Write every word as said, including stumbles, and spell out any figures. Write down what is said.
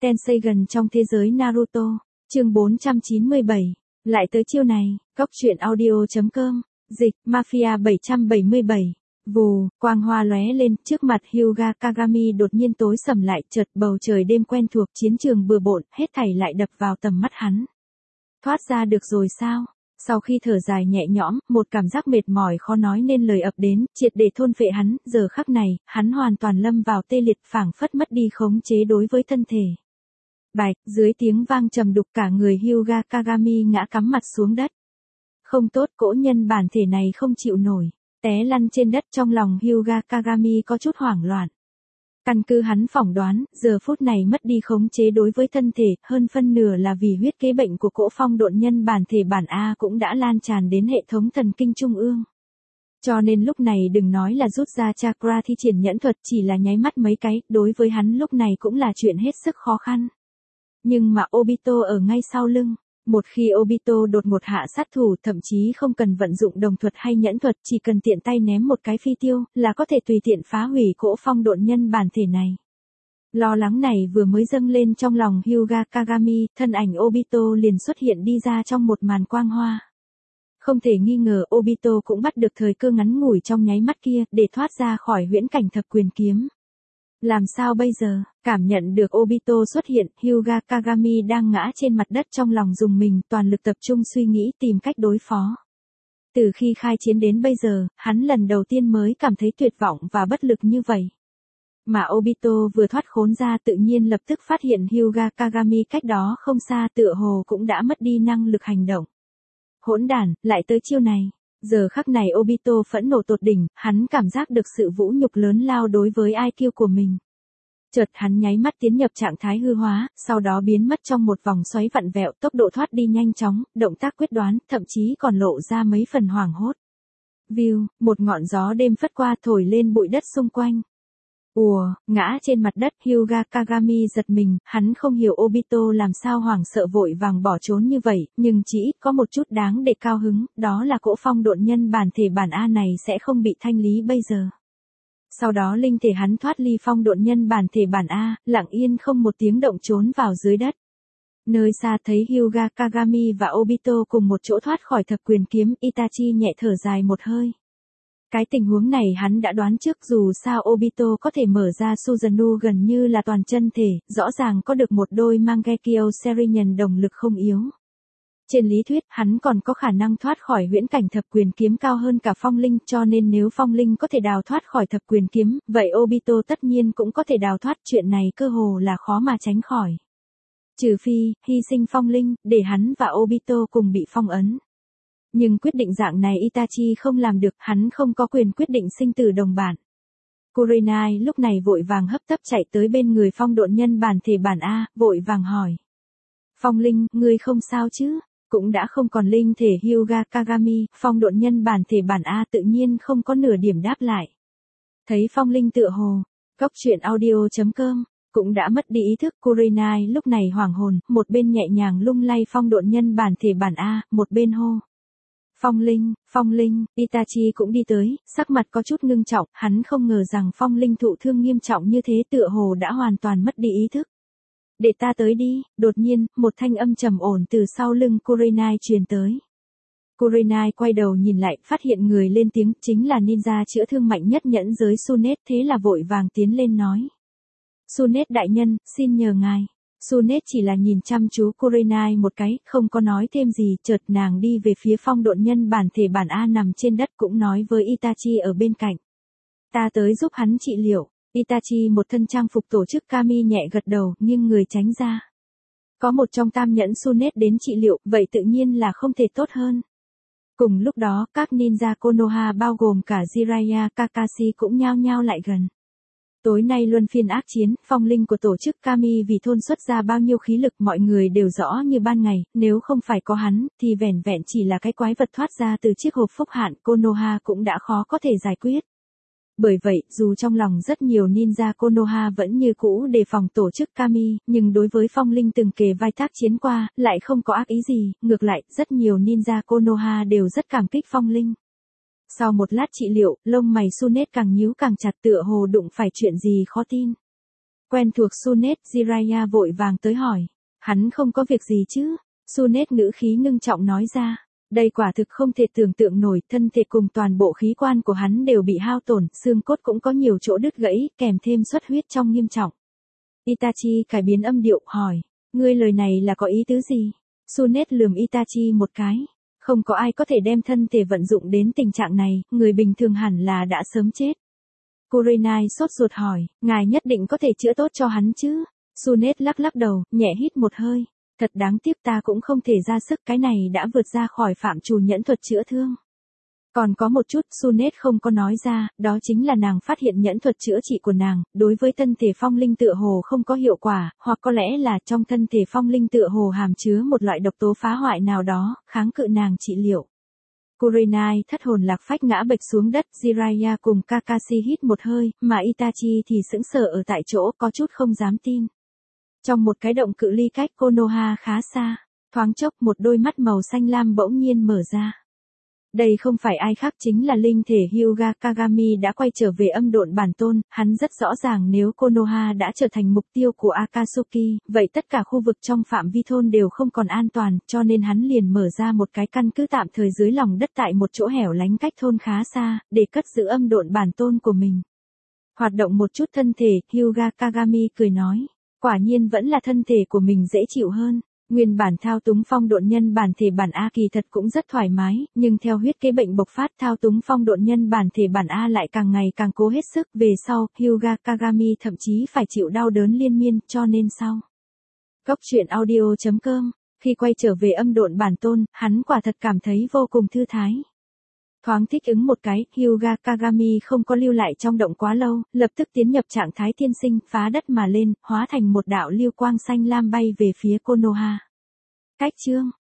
Tenseigan trong thế giới Naruto, chương bốn trăm chín mươi bảy, lại tới chiêu này, góc truyện audio.com, dịch, Mafia bảy trăm bảy mươi bảy, vù, quang hoa lóe lên, trước mặt Hyuga Kagami đột nhiên tối sầm lại, chợt bầu trời đêm quen thuộc, chiến trường bừa bộn, hết thảy lại đập vào tầm mắt hắn. Thoát ra được rồi sao? Sau khi thở dài nhẹ nhõm, một cảm giác mệt mỏi khó nói nên lời ập đến, triệt để thôn phệ hắn, giờ khắc này, hắn hoàn toàn lâm vào tê liệt, phảng phất mất đi khống chế đối với thân thể. Bạch, dưới tiếng vang trầm đục cả người Hyuga Kagami ngã cắm mặt xuống đất. Không tốt, cỗ nhân bản thể này không chịu nổi, té lăn trên đất, trong lòng Hyuga Kagami có chút hoảng loạn. Căn cứ hắn phỏng đoán, giờ phút này mất đi khống chế đối với thân thể, hơn phân nửa là vì huyết kế bệnh của cỗ phong độn nhân bản thể bản A cũng đã lan tràn đến hệ thống thần kinh trung ương. Cho nên lúc này đừng nói là rút ra chakra thi triển nhẫn thuật, chỉ là nháy mắt mấy cái, đối với hắn lúc này cũng là chuyện hết sức khó khăn. Nhưng mà Obito ở ngay sau lưng. Một khi Obito đột ngột hạ sát thủ, thậm chí không cần vận dụng đồng thuật hay nhẫn thuật, chỉ cần tiện tay ném một cái phi tiêu, là có thể tùy tiện phá hủy cỗ phong độn nhân bản thể này. Lo lắng này vừa mới dâng lên trong lòng Hyuga Kagami, thân ảnh Obito liền xuất hiện đi ra trong một màn quang hoa. Không thể nghi ngờ Obito cũng bắt được thời cơ ngắn ngủi trong nháy mắt kia, để thoát ra khỏi huyễn cảnh thập quyền kiếm. Làm sao bây giờ? Cảm nhận được Obito xuất hiện, Hyuga Kagami đang ngã trên mặt đất trong lòng dùng mình, toàn lực tập trung suy nghĩ tìm cách đối phó. Từ khi khai chiến đến bây giờ, hắn lần đầu tiên mới cảm thấy tuyệt vọng và bất lực như vậy. Mà Obito vừa thoát khốn ra tự nhiên lập tức phát hiện Hyuga Kagami cách đó không xa tựa hồ cũng đã mất đi năng lực hành động. Hỗn đản, lại tới chiêu này. Giờ khắc này Obito phẫn nộ tột đỉnh, hắn cảm giác được sự vũ nhục lớn lao đối với i kiu của mình. Chợt hắn nháy mắt tiến nhập trạng thái hư hóa, sau đó biến mất trong một vòng xoáy vặn vẹo, tốc độ thoát đi nhanh chóng, động tác quyết đoán, thậm chí còn lộ ra mấy phần hoảng hốt. View, một ngọn gió đêm phất qua thổi lên bụi đất xung quanh. Ùa, ngã trên mặt đất, Hyuga Kagami giật mình, hắn không hiểu Obito làm sao hoảng sợ vội vàng bỏ trốn như vậy, nhưng chỉ ít có một chút đáng để cao hứng, đó là cỗ phong độn nhân bản thể bản A này sẽ không bị thanh lý bây giờ. Sau đó linh thể hắn thoát ly phong độn nhân bản thể bản A, lặng yên không một tiếng động trốn vào dưới đất. Nơi xa thấy Hyuga Kagami và Obito cùng một chỗ thoát khỏi thập quyền kiếm, Itachi nhẹ thở dài một hơi. Cái tình huống này hắn đã đoán trước, dù sao Obito có thể mở ra Susanoo gần như là toàn chân thể, rõ ràng có được một đôi Mangekyo Serinen đồng lực không yếu. Trên lý thuyết, hắn còn có khả năng thoát khỏi huyễn cảnh thập quyền kiếm cao hơn cả phong linh, cho nên nếu phong linh có thể đào thoát khỏi thập quyền kiếm, vậy Obito tất nhiên cũng có thể đào thoát, chuyện này cơ hồ là khó mà tránh khỏi. Trừ phi, hy sinh phong linh, để hắn và Obito cùng bị phong ấn. Nhưng quyết định dạng này Itachi không làm được, hắn không có quyền quyết định sinh tử đồng bản. Kurenai lúc này vội vàng hấp tấp chạy tới bên người phong độn nhân bản thể bản A, vội vàng hỏi. Phong linh, ngươi không sao chứ? Cũng đã không còn linh thể Hyuga Kagami, phong độn nhân bản thể bản A tự nhiên không có nửa điểm đáp lại. Thấy phong linh tựa hồ, góc truyện audio.com, cũng đã mất đi ý thức, Kurenai lúc này hoảng hồn, một bên nhẹ nhàng lung lay phong độn nhân bản thể bản A, một bên hô. Phong linh, phong linh, Itachi cũng đi tới, sắc mặt có chút ngưng trọng, hắn không ngờ rằng phong linh thụ thương nghiêm trọng như thế, tựa hồ đã hoàn toàn mất đi ý thức. Để ta tới đi, đột nhiên, một thanh âm trầm ổn từ sau lưng Kurenai truyền tới. Kurenai quay đầu nhìn lại, phát hiện người lên tiếng, chính là ninja chữa thương mạnh nhất nhẫn giới Sunet, thế là vội vàng tiến lên nói. Sunet đại nhân, xin nhờ ngài. Sunet chỉ là nhìn chăm chú Kurenai một cái, không có nói thêm gì, chợt nàng đi về phía phong độn nhân bản thể bản A nằm trên đất, cũng nói với Itachi ở bên cạnh. Ta tới giúp hắn trị liệu. Itachi một thân trang phục tổ chức Kami nhẹ gật đầu, nghiêng người tránh ra. Có một trong tam nhẫn Sunet đến trị liệu, vậy tự nhiên là không thể tốt hơn. Cùng lúc đó, các ninja Konoha bao gồm cả Jiraiya Kakashi cũng nhao nhao lại gần. Tối nay luân phiên ác chiến, phong linh của tổ chức Kami vì thôn xuất ra bao nhiêu khí lực mọi người đều rõ như ban ngày, nếu không phải có hắn, thì vẻn vẹn chỉ là cái quái vật thoát ra từ chiếc hộp phúc hạn, Konoha cũng đã khó có thể giải quyết. Bởi vậy, dù trong lòng rất nhiều ninja Konoha vẫn như cũ đề phòng tổ chức Kami, nhưng đối với phong linh từng kề vai tác chiến qua, lại không có ác ý gì, ngược lại, rất nhiều ninja Konoha đều rất cảm kích phong linh. Sau một lát trị liệu, lông mày Sunet càng nhíu càng chặt, tựa hồ đụng phải chuyện gì khó tin. Quen thuộc Sunet, Jiraiya vội vàng tới hỏi. Hắn không có việc gì chứ? Sunet ngữ khí ngưng trọng nói ra. Đây quả thực không thể tưởng tượng nổi, thân thể cùng toàn bộ khí quan của hắn đều bị hao tổn, xương cốt cũng có nhiều chỗ đứt gãy, kèm thêm xuất huyết trong nghiêm trọng. Itachi cải biến âm điệu, hỏi. Ngươi lời này là có ý tứ gì? Sunet lườm Itachi một cái. Không có ai có thể đem thân thể vận dụng đến tình trạng này, người bình thường hẳn là đã sớm chết. Kurenai sốt ruột hỏi, ngài nhất định có thể chữa tốt cho hắn chứ? Sunet lắc lắc đầu, nhẹ hít một hơi. Thật đáng tiếc ta cũng không thể ra sức, cái này đã vượt ra khỏi phạm trù nhẫn thuật chữa thương. Còn có một chút Sunet không có nói ra, đó chính là nàng phát hiện nhẫn thuật chữa trị của nàng, đối với thân thể phong linh tựa hồ không có hiệu quả, hoặc có lẽ là trong thân thể phong linh tựa hồ hàm chứa một loại độc tố phá hoại nào đó, kháng cự nàng trị liệu. Kurenai thất hồn lạc phách ngã bệch xuống đất, Jiraiya cùng Kakashi hít một hơi, mà Itachi thì sững sờ ở tại chỗ, có chút không dám tin. Trong một cái động cự ly cách Konoha khá xa, thoáng chốc một đôi mắt màu xanh lam bỗng nhiên mở ra. Đây không phải ai khác chính là linh thể Hyuga Kagami đã quay trở về âm độn bản tôn, hắn rất rõ ràng nếu Konoha đã trở thành mục tiêu của Akatsuki, vậy tất cả khu vực trong phạm vi thôn đều không còn an toàn, cho nên hắn liền mở ra một cái căn cứ tạm thời dưới lòng đất tại một chỗ hẻo lánh cách thôn khá xa, để cất giữ âm độn bản tôn của mình. Hoạt động một chút thân thể, Hyuga Kagami cười nói, quả nhiên vẫn là thân thể của mình dễ chịu hơn. Nguyên bản thao túng phong độn nhân bản thể bản A kỳ thật cũng rất thoải mái, nhưng theo huyết kế bệnh bộc phát thao túng phong độn nhân bản thể bản A lại càng ngày càng cố hết sức, về sau, Hyuga Kagami thậm chí phải chịu đau đớn liên miên, cho nên sau. Góc truyện audio chấm com, khi quay trở về âm độn bản tôn, hắn quả thật cảm thấy vô cùng thư thái. Thoáng thích ứng một cái, Hyuga Kagami không có lưu lại trong động quá lâu, lập tức tiến nhập trạng thái thiên sinh, phá đất mà lên, hóa thành một đạo lưu quang xanh lam bay về phía Konoha. Cách chương